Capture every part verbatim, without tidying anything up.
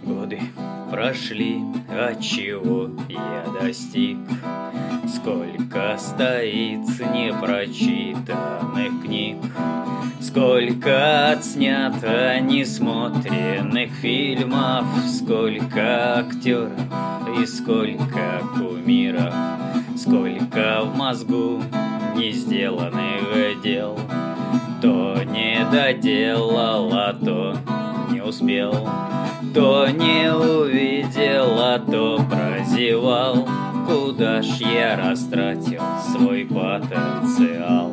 Годы прошли, а чего я достиг? Сколько стоит непрочитанных книг, сколько отснято несмотренных фильмов, сколько актеров и сколько кумиров, сколько в мозгу не сделанных дел. То не доделал, а то не успел, то не увидел, а то прозевал. Куда ж я растратил свой потенциал?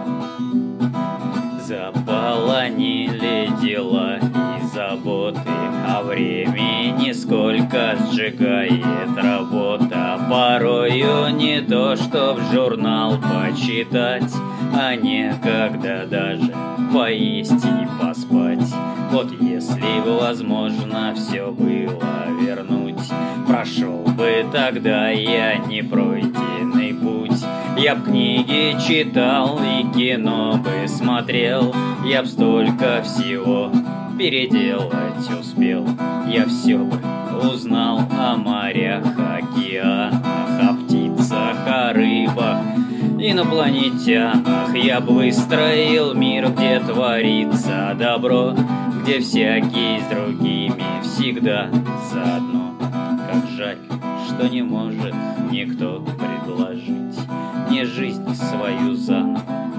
Заполонили дела и заботы, а времени сколько сжигает работа. Порою не то, чтоб журнал почитать, а некогда даже поесть и поспать. Вот если бы возможно все было вернуть, прошел бы тогда я непройденный путь. Я б книги читал и кино бы смотрел, я б столько всего переделать успел. Я все бы узнал о морях, океанах, о птицах, о рыбах, инопланетянах. Я бы выстроил мир, где творится добро, где всякий с другими всегда заодно. Как жаль, что не может никто предложить мне жизнь свою заново